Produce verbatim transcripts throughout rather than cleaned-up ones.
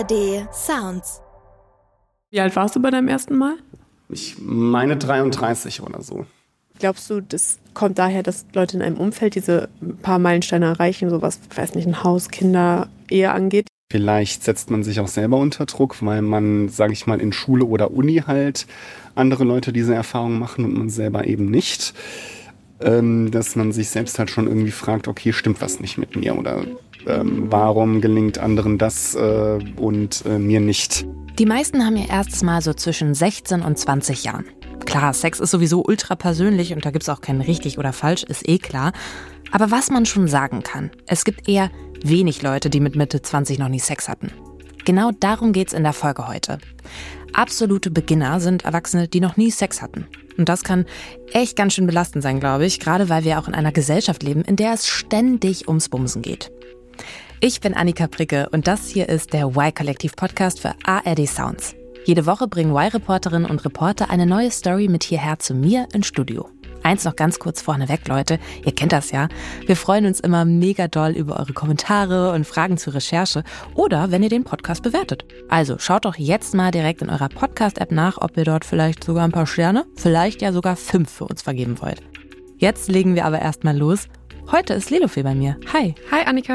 R D Sounds. Wie alt warst du bei deinem ersten Mal? Ich meine dreiunddreißig oder so. Glaubst du, das kommt daher, dass Leute in einem Umfeld diese paar Meilensteine erreichen, so was, ich weiß nicht, ein Haus, Kinder, Ehe angeht? Vielleicht setzt man sich auch selber unter Druck, weil man, sage ich mal, in Schule oder Uni halt andere Leute diese Erfahrungen machen und man selber eben nicht. Ähm, dass man sich selbst halt schon irgendwie fragt, okay, stimmt was nicht mit mir? Oder ähm, warum gelingt anderen das äh, und äh, mir nicht? Die meisten haben ihr erstes Mal so zwischen sechzehn und zwanzig Jahren. Klar, Sex ist sowieso ultra persönlich und da gibt's auch kein richtig oder falsch, ist eh klar. Aber was man schon sagen kann, es gibt eher wenig Leute, die mit Mitte zwanzig noch nie Sex hatten. Genau darum geht's in der Folge heute. Absolute Beginner sind Erwachsene, die noch nie Sex hatten. Und das kann echt ganz schön belastend sein, glaube ich, gerade weil wir auch in einer Gesellschaft leben, in der es ständig ums Bumsen geht. Ich bin Annika Pricke und das hier ist der Y-Kollektiv-Podcast für A R D Sounds. Jede Woche bringen Y-Reporterinnen und Reporter eine neue Story mit hierher zu mir ins Studio. Eins noch ganz kurz vorneweg, Leute, ihr kennt das ja. Wir freuen uns immer mega doll über eure Kommentare und Fragen zur Recherche oder wenn ihr den Podcast bewertet. Also schaut doch jetzt mal direkt in eurer Podcast-App nach, ob ihr dort vielleicht sogar ein paar Sterne, vielleicht ja sogar fünf für uns vergeben wollt. Jetzt legen wir aber erstmal los. Heute ist Lelofee bei mir. Hi. Hi Annika.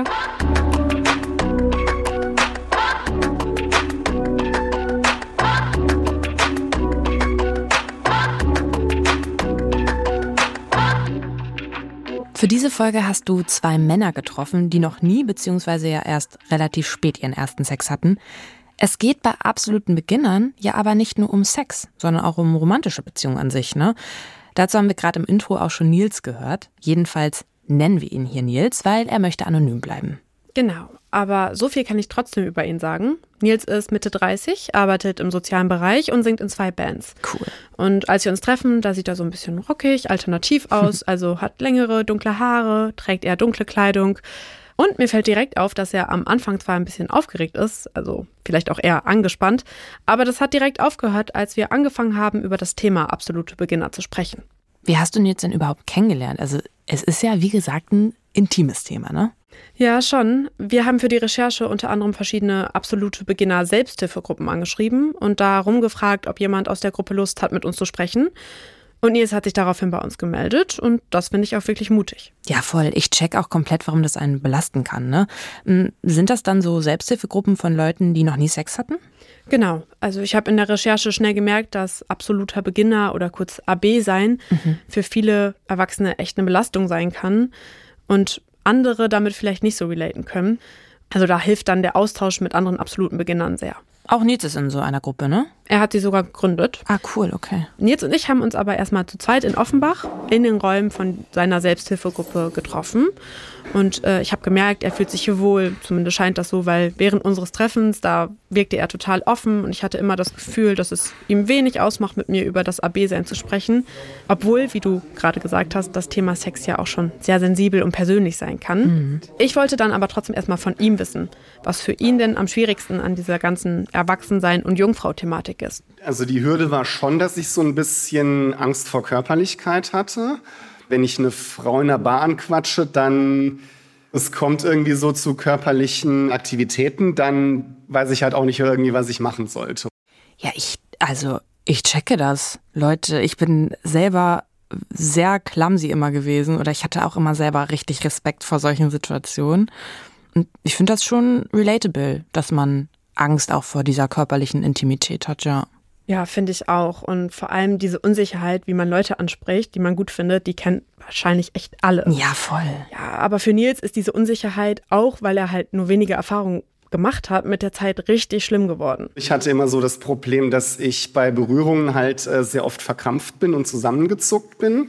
Für diese Folge hast du zwei Männer getroffen, die noch nie bzw. ja erst relativ spät ihren ersten Sex hatten. Es geht bei absoluten Beginnern ja aber nicht nur um Sex, sondern auch um romantische Beziehungen an sich, ne? Dazu haben wir gerade im Intro auch schon Nils gehört. Jedenfalls nennen wir ihn hier Nils, weil er möchte anonym bleiben. Genau, aber so viel kann ich trotzdem über ihn sagen. Nils ist Mitte dreißig, arbeitet im sozialen Bereich und singt in zwei Bands. Cool. Und als wir uns treffen, da sieht er so ein bisschen rockig, alternativ aus, also hat längere, dunkle Haare, trägt eher dunkle Kleidung. Und mir fällt direkt auf, dass er am Anfang zwar ein bisschen aufgeregt ist, also vielleicht auch eher angespannt, aber das hat direkt aufgehört, als wir angefangen haben, über das Thema absolute Beginner zu sprechen. Wie hast du Nils denn überhaupt kennengelernt? Also es ist ja, wie gesagt, ein intimes Thema, ne? Ja, schon. Wir haben für die Recherche unter anderem verschiedene absolute Beginner-Selbsthilfegruppen angeschrieben und da rumgefragt, ob jemand aus der Gruppe Lust hat, mit uns zu sprechen. Und Nils hat sich daraufhin bei uns gemeldet und das finde ich auch wirklich mutig. Ja, voll. Ich check auch komplett, warum das einen belasten kann, ne? Sind das dann so Selbsthilfegruppen von Leuten, die noch nie Sex hatten? Genau. Also ich habe in der Recherche schnell gemerkt, dass absoluter Beginner oder kurz A B sein mhm. für viele Erwachsene echt eine Belastung sein kann und andere damit vielleicht nicht so relaten können. Also da hilft dann der Austausch mit anderen absoluten Beginnern sehr. Auch Nils ist in so einer Gruppe, ne? Er hat sie sogar gegründet. Ah, cool, okay. Nils und ich haben uns aber erstmal zu zweit in Offenbach in den Räumen von seiner Selbsthilfegruppe getroffen. Und äh, ich habe gemerkt, er fühlt sich hier wohl, zumindest scheint das so, weil während unseres Treffens, da wirkte er total offen und ich hatte immer das Gefühl, dass es ihm wenig ausmacht, mit mir über das A B-Sein zu sprechen. Obwohl, wie du gerade gesagt hast, das Thema Sex ja auch schon sehr sensibel und persönlich sein kann. Mhm. Ich wollte dann aber trotzdem erstmal von ihm wissen, was für ihn denn am schwierigsten an dieser ganzen Erwachsensein- und Jungfrau-Thematik ist. Also die Hürde war schon, dass ich so ein bisschen Angst vor Körperlichkeit hatte. Wenn ich eine Frau in der Bar anquatsche, dann es kommt irgendwie so zu körperlichen Aktivitäten, dann weiß ich halt auch nicht irgendwie, was ich machen sollte. Ja, ich, also ich checke das. Leute, ich bin selber sehr clumsy immer gewesen oder ich hatte auch immer selber richtig Respekt vor solchen Situationen. Und ich finde das schon relatable, dass man Angst auch vor dieser körperlichen Intimität hat, ja. Ja, finde ich auch. Und vor allem diese Unsicherheit, wie man Leute anspricht, die man gut findet, die kennen wahrscheinlich echt alle. Ja, voll. Ja, aber für Nils ist diese Unsicherheit, auch weil er halt nur wenige Erfahrungen gemacht hat, mit der Zeit richtig schlimm geworden. Ich hatte immer so das Problem, dass ich bei Berührungen halt äh, sehr oft verkrampft bin und zusammengezuckt bin.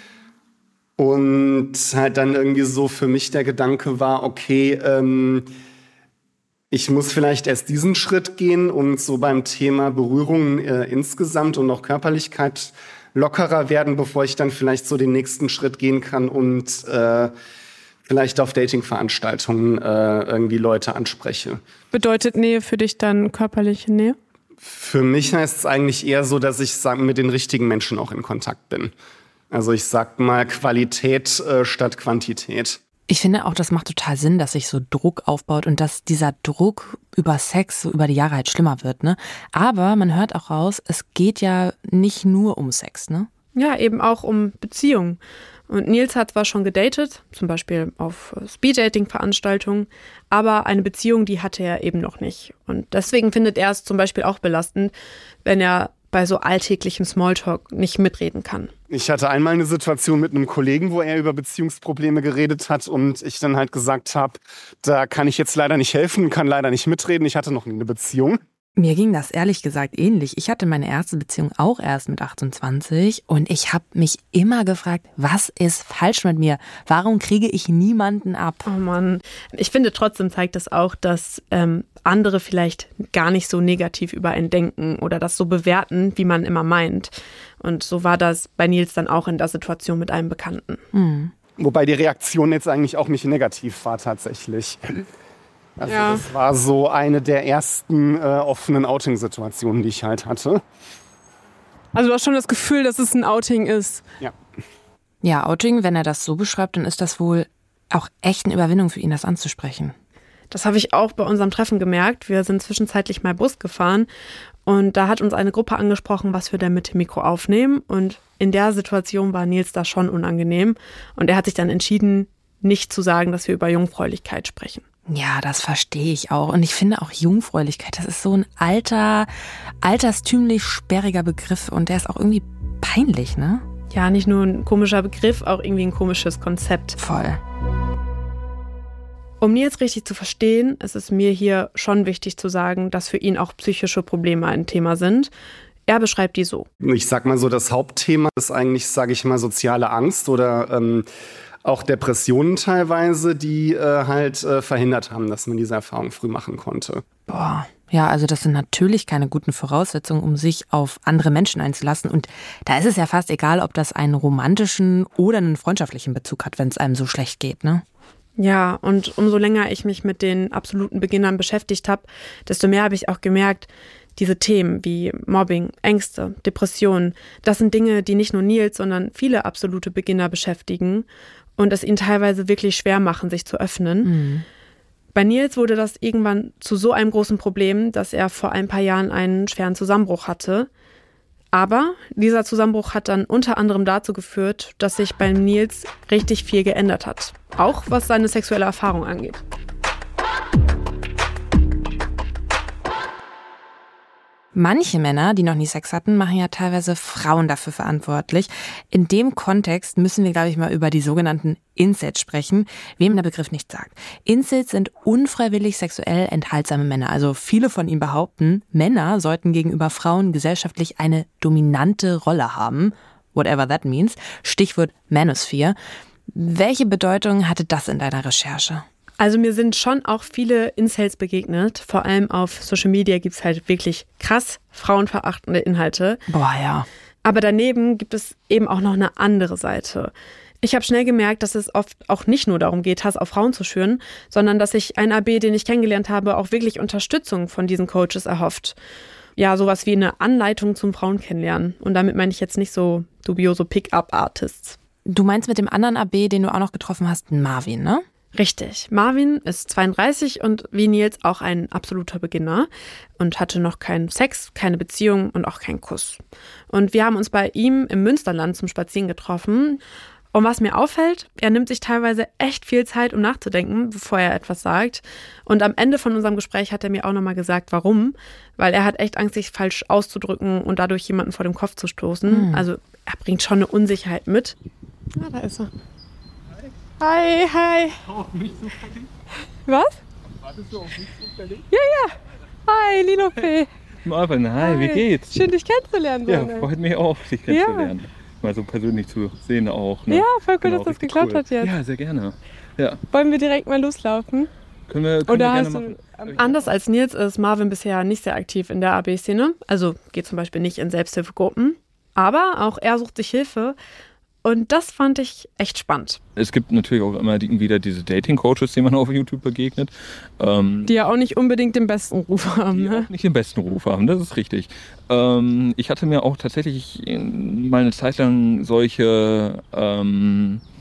Und halt dann irgendwie so für mich der Gedanke war, okay, ähm, ich muss vielleicht erst diesen Schritt gehen und so beim Thema Berührung äh, insgesamt und auch Körperlichkeit lockerer werden, bevor ich dann vielleicht so den nächsten Schritt gehen kann und äh, vielleicht auf Dating-Veranstaltungen äh, irgendwie Leute anspreche. Bedeutet Nähe für dich dann körperliche Nähe? Für mich heißt es eigentlich eher so, dass ich sag, mit den richtigen Menschen auch in Kontakt bin. Also ich sag mal Qualität äh, statt Quantität. Ich finde auch, das macht total Sinn, dass sich so Druck aufbaut und dass dieser Druck über Sex so über die Jahre halt schlimmer wird, ne? Aber man hört auch raus, es geht ja nicht nur um Sex, ne? Ja, eben auch um Beziehungen. Und Nils hat zwar schon gedatet, zum Beispiel auf Speed-Dating-Veranstaltungen, aber eine Beziehung, die hatte er eben noch nicht. Und deswegen findet er es zum Beispiel auch belastend, wenn er bei so alltäglichem Smalltalk nicht mitreden kann. Ich hatte einmal eine Situation mit einem Kollegen, wo er über Beziehungsprobleme geredet hat und ich dann halt gesagt habe, da kann ich jetzt leider nicht helfen, kann leider nicht mitreden, ich hatte noch nie eine Beziehung. Mir ging das ehrlich gesagt ähnlich. Ich hatte meine erste Beziehung auch erst mit achtundzwanzig und ich habe mich immer gefragt, was ist falsch mit mir? Warum kriege ich niemanden ab? Oh Mann, ich finde trotzdem zeigt das auch, dass ähm, andere vielleicht gar nicht so negativ über einen denken oder das so bewerten, wie man immer meint. Und so war das bei Nils dann auch in der Situation mit einem Bekannten. Mhm. Wobei die Reaktion jetzt eigentlich auch nicht negativ war tatsächlich. Also ja. Das war so eine der ersten äh, offenen Outing-Situationen, die ich halt hatte. Also du hast schon das Gefühl, dass es ein Outing ist? Ja. Ja, Outing, wenn er das so beschreibt, dann ist das wohl auch echt eine Überwindung für ihn, das anzusprechen. Das habe ich auch bei unserem Treffen gemerkt. Wir sind zwischenzeitlich mal Bus gefahren und da hat uns eine Gruppe angesprochen, was wir denn mit dem Mikro aufnehmen. Und in der Situation war Nils da schon unangenehm. Und er hat sich dann entschieden, nicht zu sagen, dass wir über Jungfräulichkeit sprechen. Ja, das verstehe ich auch. Und ich finde auch Jungfräulichkeit, das ist so ein alter, alterstümlich sperriger Begriff und der ist auch irgendwie peinlich, ne? Ja, nicht nur ein komischer Begriff, auch irgendwie ein komisches Konzept. Voll. Um Nils richtig zu verstehen, ist es mir hier schon wichtig zu sagen, dass für ihn auch psychische Probleme ein Thema sind. Er beschreibt die so. Ich sag mal so, das Hauptthema ist eigentlich, sage ich mal, soziale Angst oder ähm, auch Depressionen teilweise, die äh, halt äh, verhindert haben, dass man diese Erfahrung früh machen konnte. Boah, ja, also das sind natürlich keine guten Voraussetzungen, um sich auf andere Menschen einzulassen. Und da ist es ja fast egal, ob das einen romantischen oder einen freundschaftlichen Bezug hat, wenn es einem so schlecht geht, ne? Ja, und umso länger ich mich mit den absoluten Beginnern beschäftigt habe, desto mehr habe ich auch gemerkt, diese Themen wie Mobbing, Ängste, Depressionen, das sind Dinge, die nicht nur Nils, sondern viele absolute Beginner beschäftigen und es ihnen teilweise wirklich schwer machen, sich zu öffnen. Mhm. Bei Nils wurde das irgendwann zu so einem großen Problem, dass er vor ein paar Jahren einen schweren Zusammenbruch hatte. Aber dieser Zusammenbruch hat dann unter anderem dazu geführt, dass sich bei Nils richtig viel geändert hat. Auch was seine sexuelle Erfahrung angeht. Manche Männer, die noch nie Sex hatten, machen ja teilweise Frauen dafür verantwortlich. In dem Kontext müssen wir, glaube ich, mal über die sogenannten Incels sprechen, wem der Begriff nicht sagt. Incels sind unfreiwillig sexuell enthaltsame Männer. Also viele von ihnen behaupten, Männer sollten gegenüber Frauen gesellschaftlich eine dominante Rolle haben. Whatever that means. Stichwort Manosphere. Welche Bedeutung hatte das in deiner Recherche? Also mir sind schon auch viele Incels begegnet. Vor allem auf Social Media gibt es halt wirklich krass frauenverachtende Inhalte. Boah, ja. Aber daneben gibt es eben auch noch eine andere Seite. Ich habe schnell gemerkt, dass es oft auch nicht nur darum geht, Hass auf Frauen zu schüren, sondern dass sich ein A B, den ich kennengelernt habe, auch wirklich Unterstützung von diesen Coaches erhofft. Ja, sowas wie eine Anleitung zum Frauen kennenlernen. Und damit meine ich jetzt nicht so dubiose Pick-up-Artists. Du meinst mit dem anderen A B, den du auch noch getroffen hast, Marvin, ne? Richtig. Marvin ist zweiunddreißig und wie Nils auch ein absoluter Beginner und hatte noch keinen Sex, keine Beziehung und auch keinen Kuss. Und wir haben uns bei ihm im Münsterland zum Spazieren getroffen. Und was mir auffällt, er nimmt sich teilweise echt viel Zeit, um nachzudenken, bevor er etwas sagt. Und am Ende von unserem Gespräch hat er mir auch nochmal gesagt, warum. Weil er hat echt Angst, sich falsch auszudrücken und dadurch jemanden vor dem Kopf zu stoßen. Mhm. Also er bringt schon eine Unsicherheit mit. Ah, da ist er. Hi, hi. Auf mich zufällig? Was? Wartest du auf mich zufällig? Ja, ja. Hi, Linope. Marvin, hi, hi, wie geht's? Schön, dich kennenzulernen. Ja, freut mich auch, dich kennenzulernen. Ja. Mal so persönlich zu sehen auch. Ne? Ja, voll cool, genau, dass das geklappt cool. hat jetzt. Ja, sehr gerne. Ja. Wollen wir direkt mal loslaufen? Können wir, können Oder wir hast gerne du, machen. Anders als Nils ist Marvin bisher nicht sehr aktiv in der A B-Szene. Also geht zum Beispiel nicht in Selbsthilfegruppen. Aber auch er sucht sich Hilfe. Und das fand ich echt spannend. Es gibt natürlich auch immer die, wieder diese Dating-Coaches, denen man auf YouTube begegnet. Ähm, die ja auch nicht unbedingt den besten Ruf haben. Die ne? auch nicht den besten Ruf haben, das ist richtig. Ähm, ich hatte mir auch tatsächlich mal eine Zeit lang solche ähm,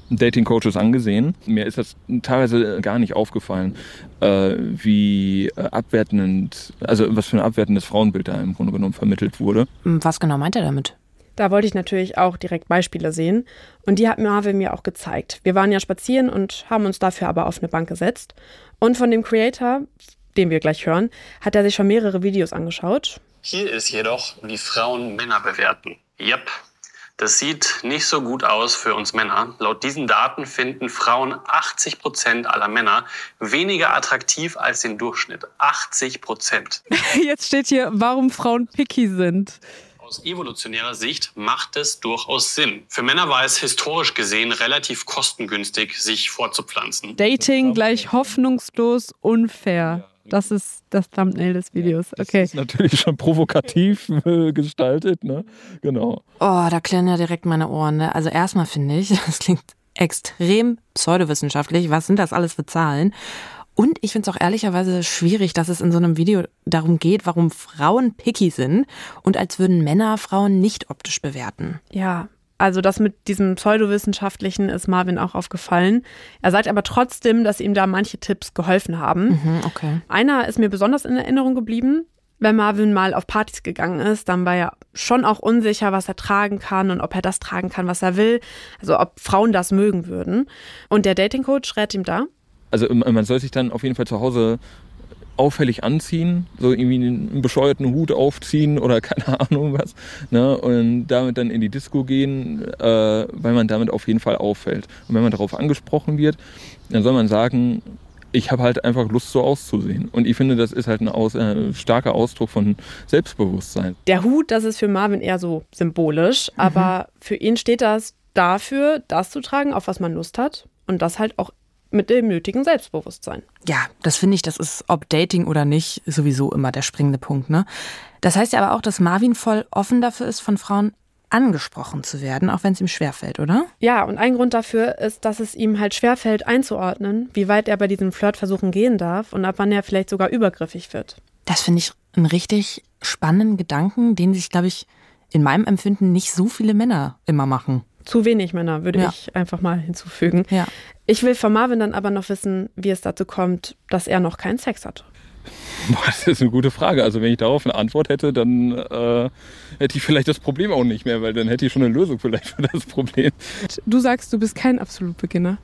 Dating-Coaches angesehen. Mir ist das teilweise gar nicht aufgefallen, äh, wie äh, abwertend, also was für ein abwertendes Frauenbild da im Grunde genommen vermittelt wurde. Was genau meint er damit? Da wollte ich natürlich auch direkt Beispiele sehen. Und die hat Marvin mir auch gezeigt. Wir waren ja spazieren und haben uns dafür aber auf eine Bank gesetzt. Und von dem Creator, den wir gleich hören, hat er sich schon mehrere Videos angeschaut. Hier ist jedoch, wie Frauen Männer bewerten. Yep. Das sieht nicht so gut aus für uns Männer. Laut diesen Daten finden Frauen achtzig Prozent aller Männer weniger attraktiv als den Durchschnitt. achtzig Prozent. Jetzt steht hier, warum Frauen picky sind. Aus evolutionärer Sicht macht es durchaus Sinn. Für Männer war es historisch gesehen relativ kostengünstig, sich fortzupflanzen. Dating gleich hoffnungslos unfair. Das ist das Thumbnail des Videos. Okay. Das ist natürlich schon provokativ äh, gestaltet, ne? Genau. Oh, da klirren ja direkt meine Ohren, ne? Also erstmal finde ich, das klingt extrem pseudowissenschaftlich. Was sind das alles für Zahlen? Und ich finde es auch ehrlicherweise schwierig, dass es in so einem Video darum geht, warum Frauen picky sind und als würden Männer Frauen nicht optisch bewerten. Ja, also das mit diesem Pseudowissenschaftlichen ist Marvin auch aufgefallen. Er sagt aber trotzdem, dass ihm da manche Tipps geholfen haben. Mhm, okay. Einer ist mir besonders in Erinnerung geblieben. Wenn Marvin mal auf Partys gegangen ist, dann war er schon auch unsicher, was er tragen kann und ob er das tragen kann, was er will. Also ob Frauen das mögen würden. Und der Dating-Coach rät ihm da. Also man soll sich dann auf jeden Fall zu Hause auffällig anziehen, so irgendwie einen bescheuerten Hut aufziehen oder keine Ahnung was, ne, und damit dann in die Disco gehen, äh, weil man damit auf jeden Fall auffällt. Und wenn man darauf angesprochen wird, dann soll man sagen, ich habe halt einfach Lust, so auszusehen. Und ich finde, das ist halt ein aus, äh, starker Ausdruck von Selbstbewusstsein. Der Hut, das ist für Marvin eher so symbolisch, mhm. aber für ihn steht das dafür, das zu tragen, auf was man Lust hat und das halt auch mit dem nötigen Selbstbewusstsein. Ja, das finde ich, das ist, ob Dating oder nicht, sowieso immer der springende Punkt, ne? Das heißt ja aber auch, dass Marvin voll offen dafür ist, von Frauen angesprochen zu werden, auch wenn es ihm schwerfällt, oder? Ja, und ein Grund dafür ist, dass es ihm halt schwerfällt einzuordnen, wie weit er bei diesen Flirtversuchen gehen darf und ab wann er vielleicht sogar übergriffig wird. Das finde ich einen richtig spannenden Gedanken, den sich, glaube ich, in meinem Empfinden nicht so viele Männer immer machen. Zu wenig Männer, würde ja. ich einfach mal hinzufügen. Ja. Ich will von Marvin dann aber noch wissen, wie es dazu kommt, dass er noch keinen Sex hat. Boah, das ist eine gute Frage. Also wenn ich darauf eine Antwort hätte, dann äh, hätte ich vielleicht das Problem auch nicht mehr, weil dann hätte ich schon eine Lösung vielleicht für das Problem. Du sagst, du bist kein Absolutbeginner.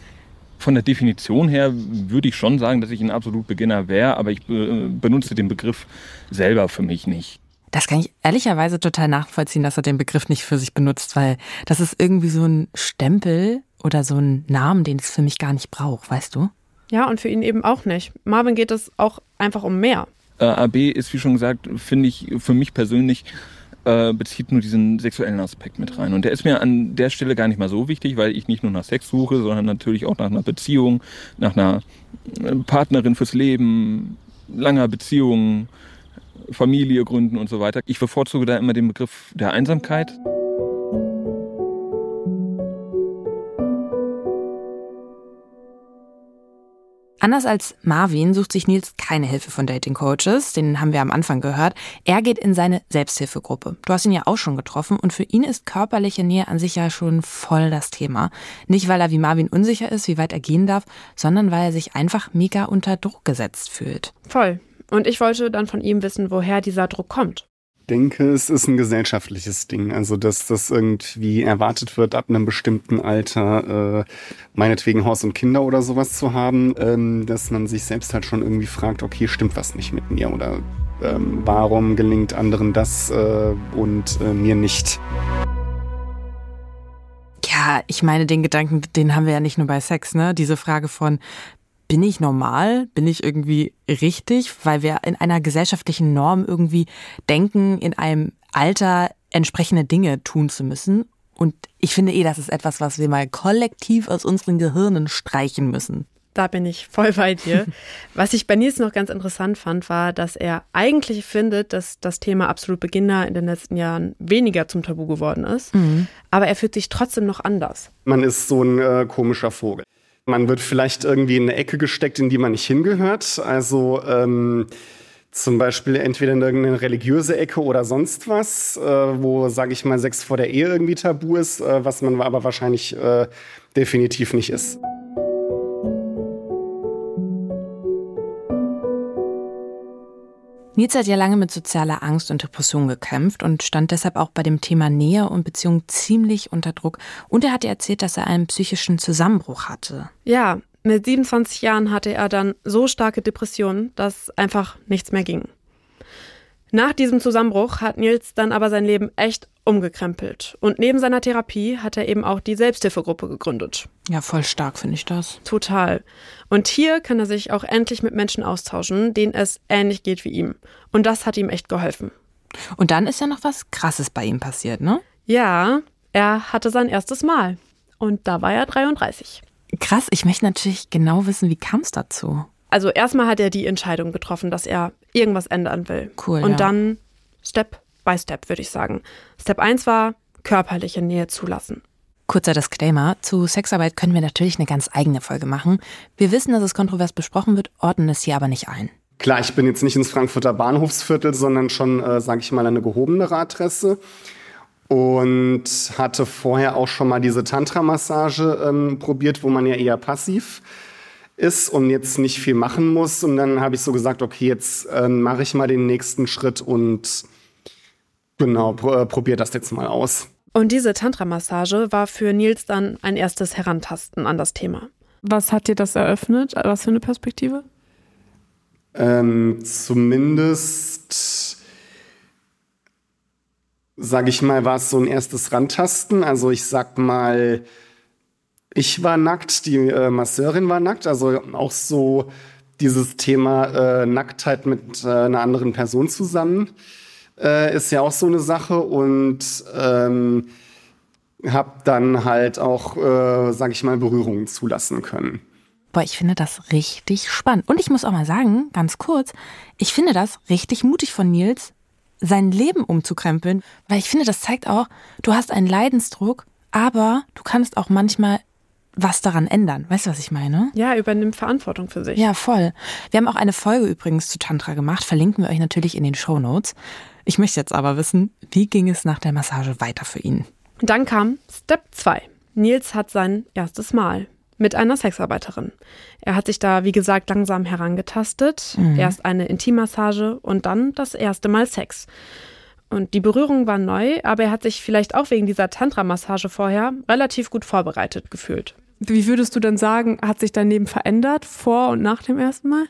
Von der Definition her würde ich schon sagen, dass ich ein Absolutbeginner wäre, aber ich äh, benutze den Begriff selber für mich nicht. Das kann ich ehrlicherweise total nachvollziehen, dass er den Begriff nicht für sich benutzt, weil das ist irgendwie so ein Stempel oder so ein Namen, den es für mich gar nicht braucht, weißt du? Ja, und für ihn eben auch nicht. Marvin geht es auch einfach um mehr. Äh, A B ist, wie schon gesagt, finde ich für mich persönlich, äh, bezieht nur diesen sexuellen Aspekt mit rein. Und der ist mir an der Stelle gar nicht mal so wichtig, weil ich nicht nur nach Sex suche, sondern natürlich auch nach einer Beziehung, nach einer Partnerin fürs Leben, langer Beziehung, Familie gründen und so weiter. Ich bevorzuge da immer den Begriff der Einsamkeit. Anders als Marvin sucht sich Nils keine Hilfe von Dating-Coaches, den haben wir am Anfang gehört. Er geht in seine Selbsthilfegruppe. Du hast ihn ja auch schon getroffen und für ihn ist körperliche Nähe an sich ja schon voll das Thema. Nicht, weil er wie Marvin unsicher ist, wie weit er gehen darf, sondern weil er sich einfach mega unter Druck gesetzt fühlt. Voll. Und ich wollte dann von ihm wissen, woher dieser Druck kommt. Ich denke, es ist ein gesellschaftliches Ding. Also, dass das irgendwie erwartet wird, ab einem bestimmten Alter, äh, meinetwegen Haus und Kinder oder sowas zu haben, ähm, dass man sich selbst halt schon irgendwie fragt, okay, stimmt was nicht mit mir? Oder ähm, warum gelingt anderen das äh, und äh, mir nicht? Ja, ich meine, den Gedanken, den haben wir ja nicht nur bei Sex, ne? Diese Frage von, bin ich normal? Bin ich irgendwie richtig? Weil wir in einer gesellschaftlichen Norm irgendwie denken, in einem Alter entsprechende Dinge tun zu müssen. Und ich finde eh, das ist etwas, was wir mal kollektiv aus unseren Gehirnen streichen müssen. Da bin ich voll bei dir. Was ich bei Nils noch ganz interessant fand, war, dass er eigentlich findet, dass das Thema Absolutbeginner in den letzten Jahren weniger zum Tabu geworden ist. Mhm. Aber er fühlt sich trotzdem noch anders. Man ist so ein äh, komischer Vogel. Man wird vielleicht irgendwie in eine Ecke gesteckt, in die man nicht hingehört. Also ähm, zum Beispiel entweder in irgendeine religiöse Ecke oder sonst was, äh, wo, sage ich mal, Sex vor der Ehe irgendwie tabu ist, äh, was man aber wahrscheinlich äh, definitiv nicht ist. Nils hat ja lange mit sozialer Angst und Depression gekämpft und stand deshalb auch bei dem Thema Nähe und Beziehung ziemlich unter Druck. Und er hat ihr erzählt, dass er einen psychischen Zusammenbruch hatte. Ja, mit siebenundzwanzig Jahren hatte er dann so starke Depressionen, dass einfach nichts mehr ging. Nach diesem Zusammenbruch hat Nils dann aber sein Leben echt umgekrempelt. Und neben seiner Therapie hat er eben auch die Selbsthilfegruppe gegründet. Ja, voll stark finde ich das. Total. Und hier kann er sich auch endlich mit Menschen austauschen, denen es ähnlich geht wie ihm. Und das hat ihm echt geholfen. Und dann ist ja noch was Krasses bei ihm passiert, ne? Ja, er hatte sein erstes Mal. Und da war er dreiunddreißig. Krass, ich möchte natürlich genau wissen, wie kam es dazu? Also erstmal hat er die Entscheidung getroffen, dass er irgendwas ändern will. Cool, Und ja. dann Step by Step, würde ich sagen. Step eins war körperliche Nähe zulassen. Kurzer Disclaimer, zu Sexarbeit können wir natürlich eine ganz eigene Folge machen. Wir wissen, dass es kontrovers besprochen wird, ordnen es hier aber nicht ein. Klar, ich bin jetzt nicht ins Frankfurter Bahnhofsviertel, sondern schon, äh, sage ich mal, eine gehobenere Adresse. Und hatte vorher auch schon mal diese Tantra-Massage ähm, probiert, wo man ja eher passiv ist und jetzt nicht viel machen muss. Und dann habe ich so gesagt, okay, jetzt äh, mache ich mal den nächsten Schritt und genau, pr- äh, probiere das jetzt mal aus. Und diese Tantra-Massage war für Nils dann ein erstes Herantasten an das Thema. Was hat dir das eröffnet? Was für eine Perspektive? Ähm, zumindest, sage ich mal, war es so ein erstes Rantasten. Also ich sag mal, ich war nackt, die äh, Masseurin war nackt. Also auch so dieses Thema äh, Nacktheit mit äh, einer anderen Person zusammen äh, ist ja auch so eine Sache. Und ähm, habe dann halt auch, äh, sage ich mal, Berührungen zulassen können. Boah, ich finde das richtig spannend. Und ich muss auch mal sagen, ganz kurz, ich finde das richtig mutig von Nils, sein Leben umzukrempeln. Weil ich finde, das zeigt auch, du hast einen Leidensdruck, aber du kannst auch manchmal was daran ändern. Weißt du, was ich meine? Ja, übernimmt Verantwortung für sich. Ja, voll. Wir haben auch eine Folge übrigens zu Tantra gemacht, verlinken wir euch natürlich in den Shownotes. Ich möchte jetzt aber wissen, wie ging es nach der Massage weiter für ihn? Dann kam Step zwei. Nils hat sein erstes Mal mit einer Sexarbeiterin. Er hat sich da, wie gesagt, langsam herangetastet. Mhm. Erst eine Intimmassage und dann das erste Mal Sex. Und die Berührung war neu, aber er hat sich vielleicht auch wegen dieser Tantra-Massage vorher relativ gut vorbereitet gefühlt. Wie würdest du denn sagen, hat sich dein Leben verändert vor und nach dem ersten Mal?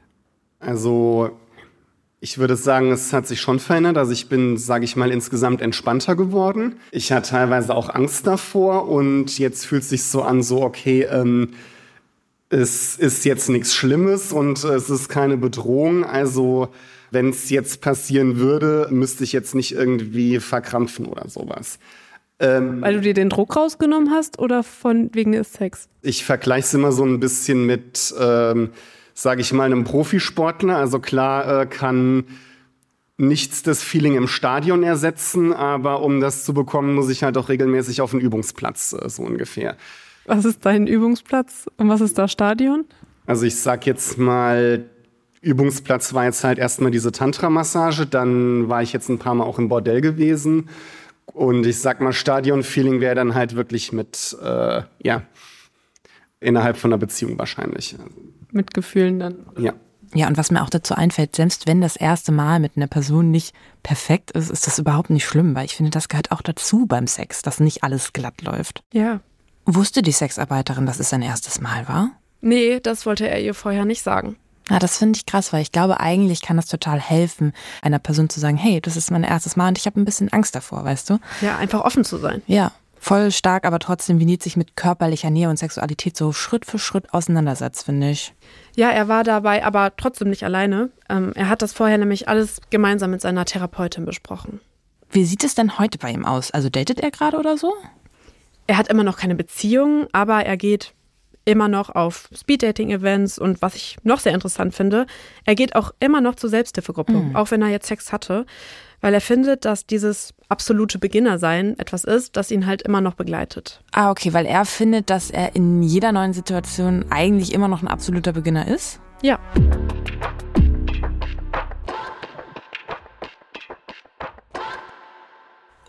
Also ich würde sagen, es hat sich schon verändert. Also ich bin, sage ich mal, insgesamt entspannter geworden. Ich hatte teilweise auch Angst davor und jetzt fühlt es sich so an, so okay, ähm, es ist jetzt nichts Schlimmes und es ist keine Bedrohung. Also wenn es jetzt passieren würde, müsste ich jetzt nicht irgendwie verkrampfen oder sowas. Ähm, Weil du dir den Druck rausgenommen hast oder von wegen des Sex? Ich vergleiche es immer so ein bisschen mit, ähm, sage ich mal, einem Profisportler. Also klar äh, kann nichts das Feeling im Stadion ersetzen, aber um das zu bekommen, muss ich halt auch regelmäßig auf den Übungsplatz, äh, so ungefähr. Was ist dein Übungsplatz und was ist das Stadion? Also ich sag jetzt mal, Übungsplatz war jetzt halt erstmal diese Tantra-Massage, dann war ich jetzt ein paar Mal auch im Bordell gewesen und ich sag mal, Stadion-Feeling wäre dann halt wirklich mit, äh, ja, innerhalb von einer Beziehung wahrscheinlich. Mit Gefühlen dann. Ja. Ja, und was mir auch dazu einfällt, selbst wenn das erste Mal mit einer Person nicht perfekt ist, ist das überhaupt nicht schlimm, weil ich finde, das gehört auch dazu beim Sex, dass nicht alles glatt läuft. Ja. Wusste die Sexarbeiterin, dass es sein erstes Mal war? Nee, das wollte er ihr vorher nicht sagen. Ja, das finde ich krass, weil ich glaube, eigentlich kann das total helfen, einer Person zu sagen, hey, das ist mein erstes Mal und ich habe ein bisschen Angst davor, weißt du? Ja, einfach offen zu sein. Ja, voll stark, aber trotzdem, wie Nils sich mit körperlicher Nähe und Sexualität so Schritt für Schritt auseinandersetzt, finde ich. Ja, er war dabei, aber trotzdem nicht alleine. Ähm, er hat das vorher nämlich alles gemeinsam mit seiner Therapeutin besprochen. Wie sieht es denn heute bei ihm aus? Also datet er gerade oder so? Er hat immer noch keine Beziehung, aber er geht immer noch auf Speed-Dating-Events und was ich noch sehr interessant finde, er geht auch immer noch zur Selbsthilfegruppe, mhm. auch wenn er jetzt Sex hatte, weil er findet, dass dieses absolute Beginnersein etwas ist, das ihn halt immer noch begleitet. Ah, okay, weil er findet, dass er in jeder neuen Situation eigentlich immer noch ein absoluter Beginner ist? Ja.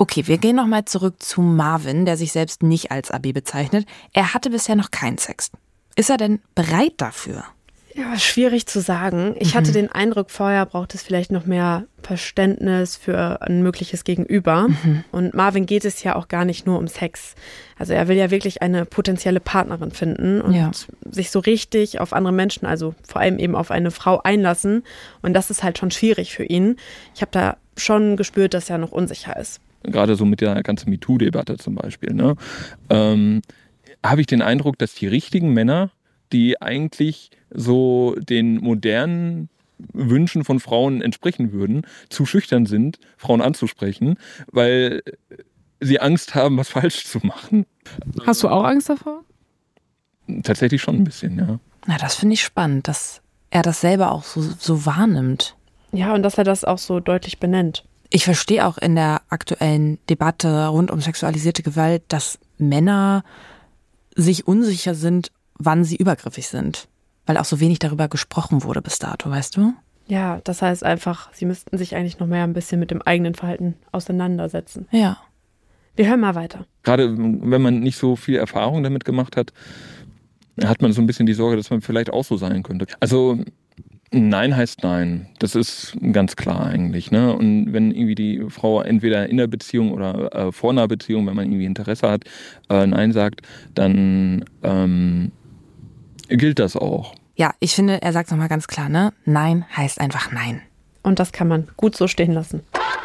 Okay, wir gehen nochmal zurück zu Marvin, der sich selbst nicht als A B bezeichnet. Er hatte bisher noch keinen Sex. Ist er denn bereit dafür? Ja, schwierig zu sagen. Ich mhm. hatte den Eindruck, vorher braucht es vielleicht noch mehr Verständnis für ein mögliches Gegenüber. Mhm. Und Marvin geht es ja auch gar nicht nur um Sex. Also er will ja wirklich eine potenzielle Partnerin finden und ja. sich so richtig auf andere Menschen, also vor allem eben auf eine Frau einlassen. Und das ist halt schon schwierig für ihn. Ich habe da schon gespürt, dass er noch unsicher ist. Gerade so mit der ganzen MeToo-Debatte zum Beispiel, ne? ähm, habe ich den Eindruck, dass die richtigen Männer, die eigentlich so den modernen Wünschen von Frauen entsprechen würden, zu schüchtern sind, Frauen anzusprechen, weil sie Angst haben, was falsch zu machen. Hast du auch Angst davor? Tatsächlich schon ein bisschen, ja. Na, das finde ich spannend, dass er das selber auch so, so wahrnimmt. Ja, und dass er das auch so deutlich benennt. Ich verstehe auch in der aktuellen Debatte rund um sexualisierte Gewalt, dass Männer sich unsicher sind, wann sie übergriffig sind. Weil auch so wenig darüber gesprochen wurde bis dato, weißt du? Ja, das heißt einfach, sie müssten sich eigentlich noch mehr ein bisschen mit dem eigenen Verhalten auseinandersetzen. Ja. Wir hören mal weiter. Gerade wenn man nicht so viel Erfahrung damit gemacht hat, hat man so ein bisschen die Sorge, dass man vielleicht auch so sein könnte. Also Nein heißt Nein. Das ist ganz klar eigentlich. Ne? Und wenn irgendwie die Frau entweder in der Beziehung oder äh, vor einer Beziehung, wenn man irgendwie Interesse hat, äh, Nein sagt, dann ähm, gilt das auch. Ja, ich finde, er sagt es nochmal ganz klar, ne? Nein heißt einfach Nein. Und das kann man gut so stehen lassen.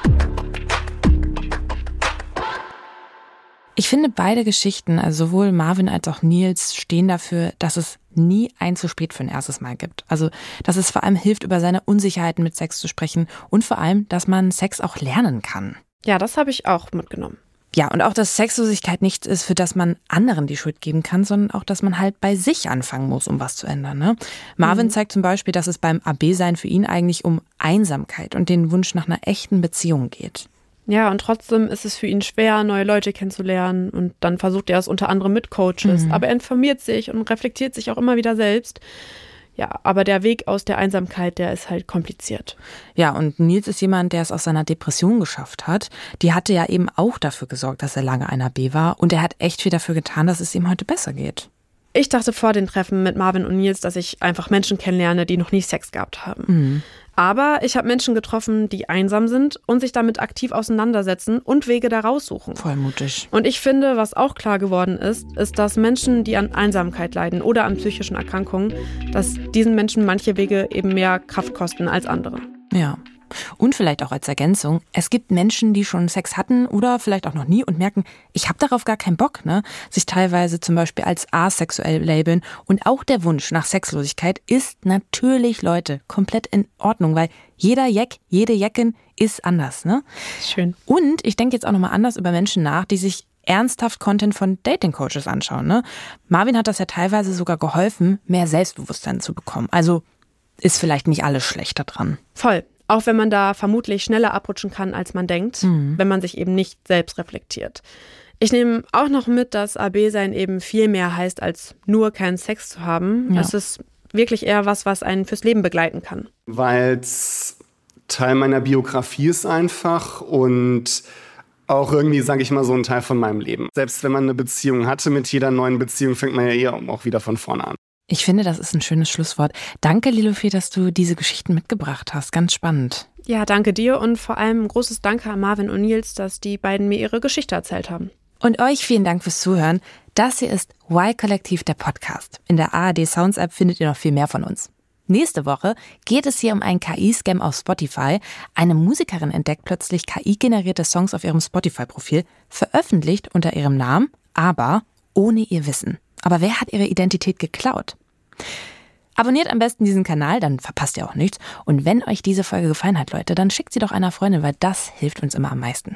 Ich finde, beide Geschichten, also sowohl Marvin als auch Nils, stehen dafür, dass es nie ein zu spät für ein erstes Mal gibt. Also, dass es vor allem hilft, über seine Unsicherheiten mit Sex zu sprechen und vor allem, dass man Sex auch lernen kann. Ja, das habe ich auch mitgenommen. Ja, und auch, dass Sexlosigkeit nichts ist, für das man anderen die Schuld geben kann, sondern auch, dass man halt bei sich anfangen muss, um was zu ändern. Ne? Marvin mhm. zeigt zum Beispiel, dass es beim A B-Sein für ihn eigentlich um Einsamkeit und den Wunsch nach einer echten Beziehung geht. Ja, und trotzdem ist es für ihn schwer, neue Leute kennenzulernen. Und dann versucht er es unter anderem mit Coaches. Mhm. Aber er informiert sich und reflektiert sich auch immer wieder selbst. Ja, aber der Weg aus der Einsamkeit, der ist halt kompliziert. Ja, und Nils ist jemand, der es aus seiner Depression geschafft hat. Die hatte ja eben auch dafür gesorgt, dass er lange ein A B war. Und er hat echt viel dafür getan, dass es ihm heute besser geht. Ich dachte vor den Treffen mit Marvin und Nils, dass ich einfach Menschen kennenlerne, die noch nie Sex gehabt haben. Mhm. Aber ich habe Menschen getroffen, die einsam sind und sich damit aktiv auseinandersetzen und Wege da raussuchen. Voll mutig. Und ich finde, was auch klar geworden ist, ist, dass Menschen, die an Einsamkeit leiden oder an psychischen Erkrankungen, dass diesen Menschen manche Wege eben mehr Kraft kosten als andere. Ja. Und vielleicht auch als Ergänzung, es gibt Menschen, die schon Sex hatten oder vielleicht auch noch nie und merken, ich habe darauf gar keinen Bock, ne? Sich teilweise zum Beispiel als asexuell labeln. Und auch der Wunsch nach Sexlosigkeit ist natürlich, Leute, komplett in Ordnung, weil jeder Jack, jede Jackin ist anders, ne? Schön. Und ich denke jetzt auch nochmal anders über Menschen nach, die sich ernsthaft Content von Dating-Coaches anschauen, ne? Marvin hat das ja teilweise sogar geholfen, mehr Selbstbewusstsein zu bekommen. Also ist vielleicht nicht alles schlecht daran. Voll. Auch wenn man da vermutlich schneller abrutschen kann, als man denkt, mhm. wenn man sich eben nicht selbst reflektiert. Ich nehme auch noch mit, dass A B-Sein eben viel mehr heißt, als nur keinen Sex zu haben. Ja. Es ist wirklich eher was, was einen fürs Leben begleiten kann. Weil es Teil meiner Biografie ist einfach und auch irgendwie, sage ich mal, so ein Teil von meinem Leben. Selbst wenn man eine Beziehung hatte, mit jeder neuen Beziehung fängt man ja eher auch wieder von vorne an. Ich finde, das ist ein schönes Schlusswort. Danke, Lilofee, dass du diese Geschichten mitgebracht hast. Ganz spannend. Ja, danke dir und vor allem ein großes Danke an Marvin und Nils, dass die beiden mir ihre Geschichte erzählt haben. Und euch vielen Dank fürs Zuhören. Das hier ist Y-Kollektiv, der Podcast. In der A R D Sounds App findet ihr noch viel mehr von uns. Nächste Woche geht es hier um einen K I-Scam auf Spotify. Eine Musikerin entdeckt plötzlich K I-generierte Songs auf ihrem Spotify-Profil, veröffentlicht unter ihrem Namen, aber ohne ihr Wissen. Aber wer hat ihre Identität geklaut? Abonniert am besten diesen Kanal, dann verpasst ihr auch nichts. Und wenn euch diese Folge gefallen hat, Leute, dann schickt sie doch einer Freundin, weil das hilft uns immer am meisten.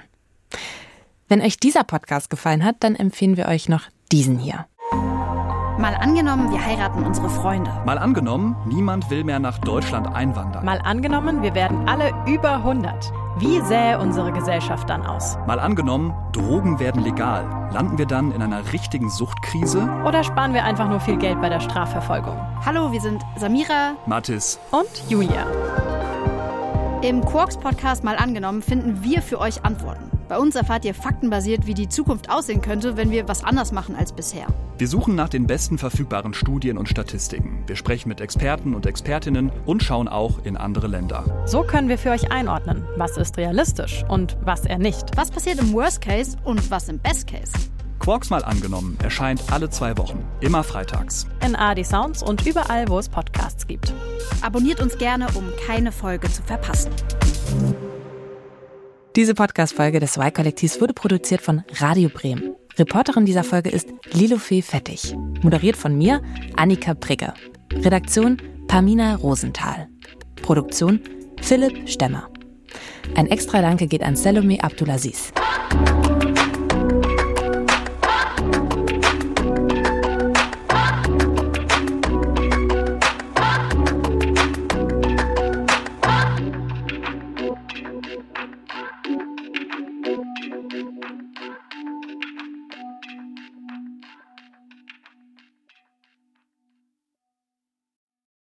Wenn euch dieser Podcast gefallen hat, dann empfehlen wir euch noch diesen hier. Mal angenommen, wir heiraten unsere Freunde. Mal angenommen, niemand will mehr nach Deutschland einwandern. Mal angenommen, wir werden alle über hundert. Wie sähe unsere Gesellschaft dann aus? Mal angenommen, Drogen werden legal. Landen wir dann in einer richtigen Suchtkrise? Oder sparen wir einfach nur viel Geld bei der Strafverfolgung? Hallo, wir sind Samira, Mathis und Julia. Im Quarks-Podcast Mal angenommen finden wir für euch Antworten. Bei uns erfahrt ihr faktenbasiert, wie die Zukunft aussehen könnte, wenn wir was anders machen als bisher. Wir suchen nach den besten verfügbaren Studien und Statistiken. Wir sprechen mit Experten und Expertinnen und schauen auch in andere Länder. So können wir für euch einordnen, was ist realistisch und was eher nicht. Was passiert im Worst Case und was im Best Case? Quarks Mal angenommen erscheint alle zwei Wochen, immer freitags. In A R D Sounds und überall, wo es Podcasts gibt. Abonniert uns gerne, um keine Folge zu verpassen. Diese Podcast-Folge des Y-Kollektivs wurde produziert von Radio Bremen. Reporterin dieser Folge ist Lilofee Fettig. Moderiert von mir, Annika Prigge. Redaktion Pamina Rosenthal. Produktion Philipp Stemmer. Ein extra Danke geht an Salome Abdulaziz.